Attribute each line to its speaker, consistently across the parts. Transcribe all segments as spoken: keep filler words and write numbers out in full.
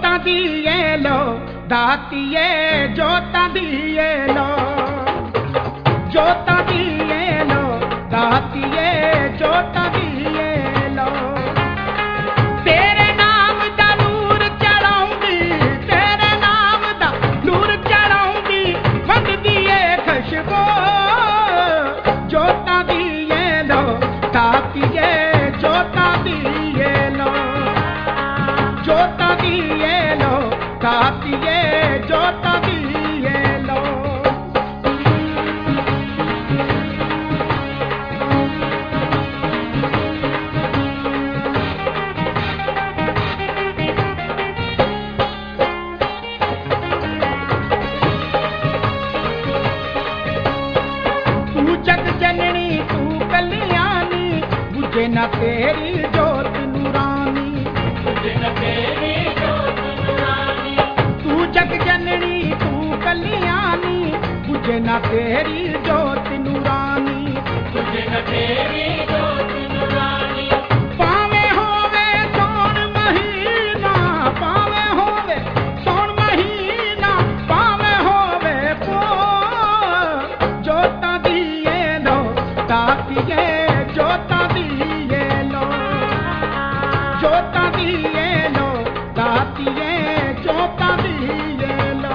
Speaker 1: जोता दिए लो दातिए जोता दिए लो जोता दिए लो दातिए जोता दिए लो तेरे नाम दा नूर चढ़ाऊंगी तेरे नाम दा नूर चढ़ाऊंगी बंद दिए खुशबू जोता दिए लो दातिए जोता दिए लो जोता दिए लो दातिए जोता दिए लो तू जग जननी तू कल्याणी बुझे न तेरी जोत नूरानी बुझे न तेरी जोत नूरानी तू जग जननी तू कल्याणी बुझे न तेरी जोत नूरानी बुझे न तेरी जोत नूरानी पावे होवे सोन महीना पावे होवे सोन महीना पावे होवे पो जोता दिए लो दातिए जोता दिए लो जोता दिए लो दातिए जोता दिए लो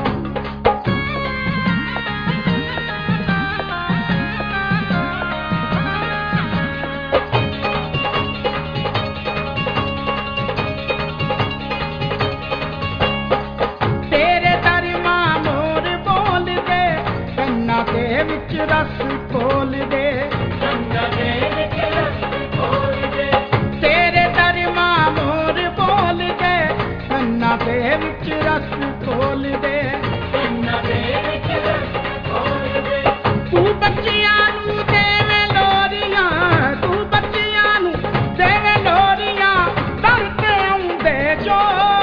Speaker 1: तेरे दर मां मोर बोल दे कन्ना दे विच रस खोल दे कन्ना दे विच रस खोल दे तेरे दर मां मोर बोल दे कन्ना दे विच रस खोल दे कन्ना दे विच रस खोल दे तू बच्चियां नू देवे लोरियां तू बच्चियां नू देवे लोरियां दर ते आउंदे जो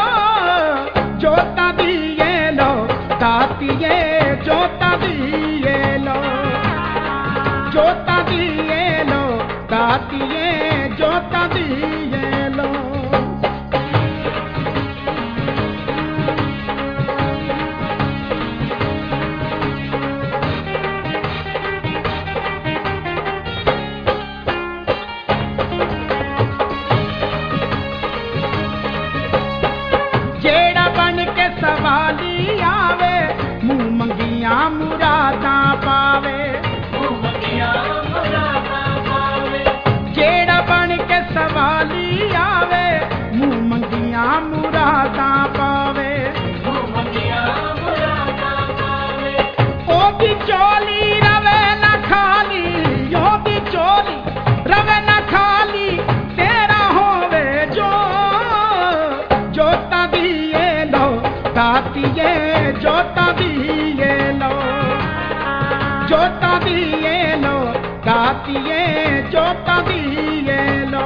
Speaker 1: जोता दिए लो दातिए जोता दिए लो जोता दिए लो दातिए जोता दिए लो जेड़ा बन के सवाली आवे मुंह मंगिया मुरादा पावे मुंह मंगिया मुरादा पावे जेड़ा बन के सवाली आवे मुंह मंगिया मुरादा पावे मुंह मंगिया मुरादा पावे ओ दी चोली रवे ना खाली ओ दी चोली रवे ना खाली तेरा होवे जो जोता दिए लो दातिए जोता दिए लो जोता दिए लो दातिए जोता दिए लो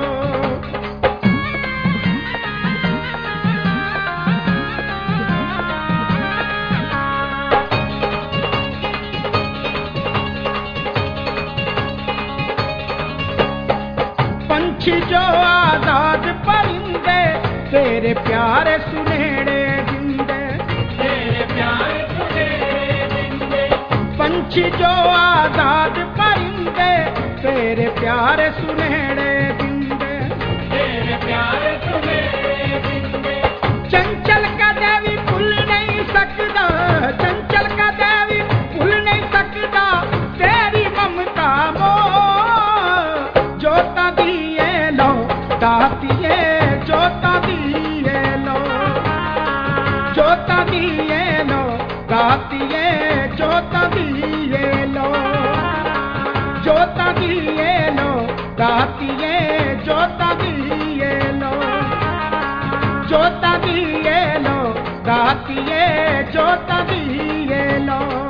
Speaker 1: पंछी जो आजाद परिंदे तेरे प्यारे सुनेड़े जिंदे तेरे प्यारे सुनेड़े जिंदे पंछी जो आजाद परिंदे तेरे प्यारे सुनेड़े जिंदे तेरे प्यारे सुनेड़े जिंदे चंचल का देवी भूल नहीं सकदा चंचल का देवी भूल नहीं सकदा तेरी ममता मो जोता दिए लो दातिए जोता दिए लो जोता दिए लो दातिए जोता दिए लो जोता दिए लो दातिए जोता दिए लो जोता दिए लो दातिए जोता दिए लो।